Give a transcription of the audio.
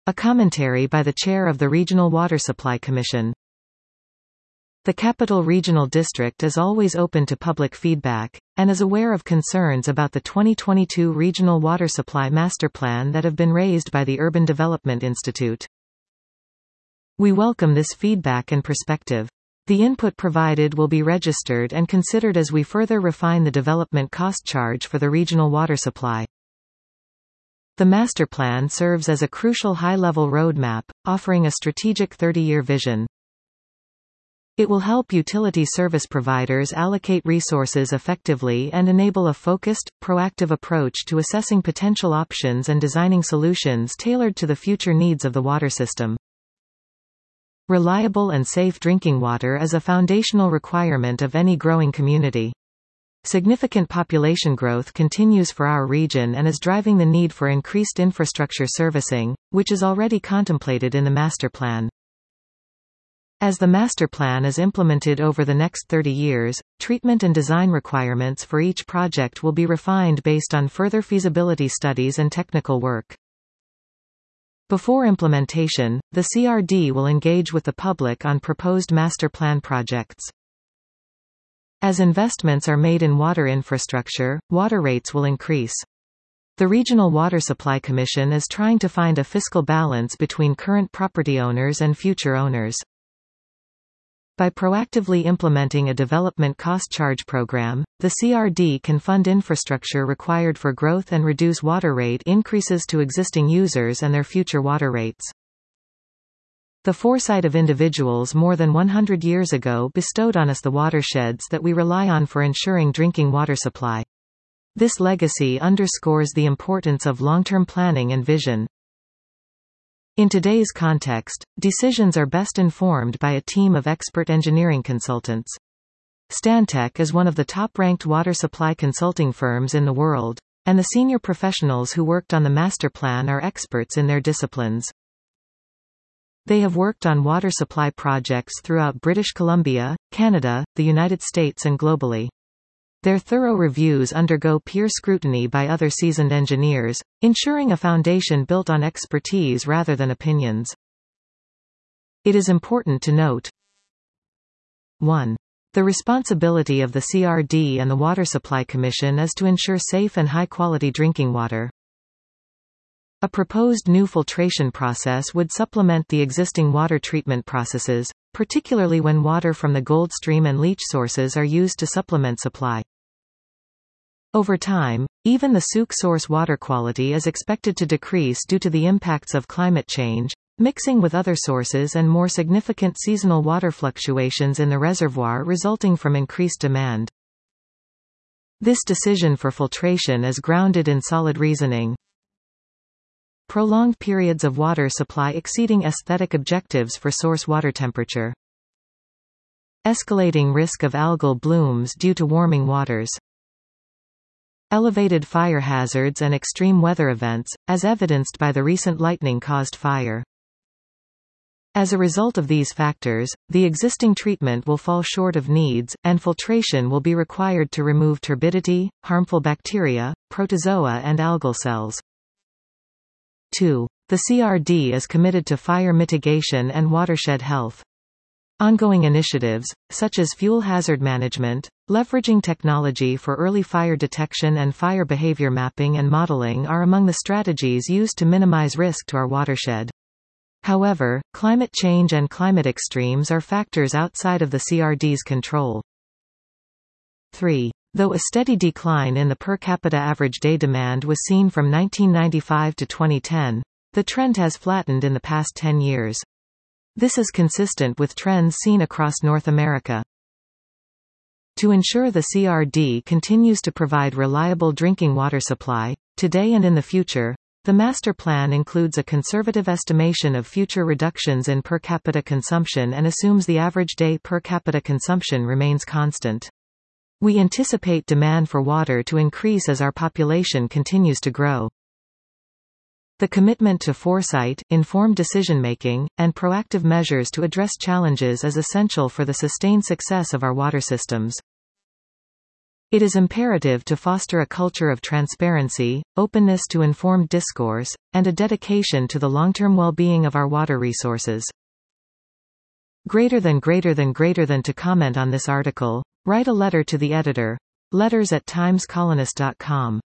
A commentary by the Chair of the Regional Water Supply Commission. The Capital Regional District is always open to public feedback, and is aware of concerns about the 2022 Regional Water Supply Master Plan that have been raised by the Urban Development Institute. We welcome this feedback and perspective. The input provided will be registered and considered as we further refine the development cost charge for the regional water supply. The master plan serves as a crucial high-level roadmap, offering a strategic 30-year vision. It will help utility service providers allocate resources effectively and enable a focused, proactive approach to assessing potential options and designing solutions tailored to the future needs of the water system. Reliable and safe drinking water is a foundational requirement of any growing community. Significant population growth continues for our region and is driving the need for increased infrastructure servicing, which is already contemplated in the master plan. As the master plan is implemented over the next 30 years, treatment and design requirements for each project will be refined based on further feasibility studies and technical work. Before implementation, the CRD will engage with the public on proposed master plan projects. As investments are made in water infrastructure, water rates will increase. The Regional Water Supply Commission is trying to find a fiscal balance between current property owners and future owners. By proactively implementing a development cost charge program, the CRD can fund infrastructure required for growth and reduce water rate increases to existing users and their future water rates. The foresight of individuals more than 100 years ago bestowed on us the watersheds that we rely on for ensuring drinking water supply. This legacy underscores the importance of long-term planning and vision. In today's context, decisions are best informed by a team of expert engineering consultants. Stantec is one of the top-ranked water supply consulting firms in the world, and the senior professionals who worked on the master plan are experts in their disciplines. They have worked on water supply projects throughout British Columbia, Canada, the United States and globally. Their thorough reviews undergo peer scrutiny by other seasoned engineers, ensuring a foundation built on expertise rather than opinions. It is important to note 1. The responsibility of the CRD and the Water Supply Commission is to ensure safe and high-quality drinking water. A proposed new filtration process would supplement the existing water treatment processes, particularly when water from the Gold Stream and leach sources are used to supplement supply. Over time, even the Souk source water quality is expected to decrease due to the impacts of climate change, mixing with other sources and more significant seasonal water fluctuations in the reservoir resulting from increased demand. This decision for filtration is grounded in solid reasoning. Prolonged periods of water supply exceeding aesthetic objectives for source water temperature. Escalating risk of algal blooms due to warming waters. Elevated fire hazards and extreme weather events, as evidenced by the recent lightning-caused fire. As a result of these factors, the existing treatment will fall short of needs, and filtration will be required to remove turbidity, harmful bacteria, protozoa and algal cells. 2. The CRD is committed to fire mitigation and watershed health. Ongoing initiatives, such as fuel hazard management, leveraging technology for early fire detection and fire behavior mapping and modeling are among the strategies used to minimize risk to our watershed. However, climate change and climate extremes are factors outside of the CRD's control. 3. Though a steady decline in the per capita average day demand was seen from 1995 to 2010, the trend has flattened in the past 10 years. This is consistent with trends seen across North America. To ensure the CRD continues to provide reliable drinking water supply, today and in the future, the master plan includes a conservative estimation of future reductions in per capita consumption and assumes the average day per capita consumption remains constant. We anticipate demand for water to increase as our population continues to grow. The commitment to foresight, informed decision-making, and proactive measures to address challenges is essential for the sustained success of our water systems. It is imperative to foster a culture of transparency, openness to informed discourse, and a dedication to the long-term well-being of our water resources. Greater than to comment on this article, write a letter to the editor. letters@timescolonist.com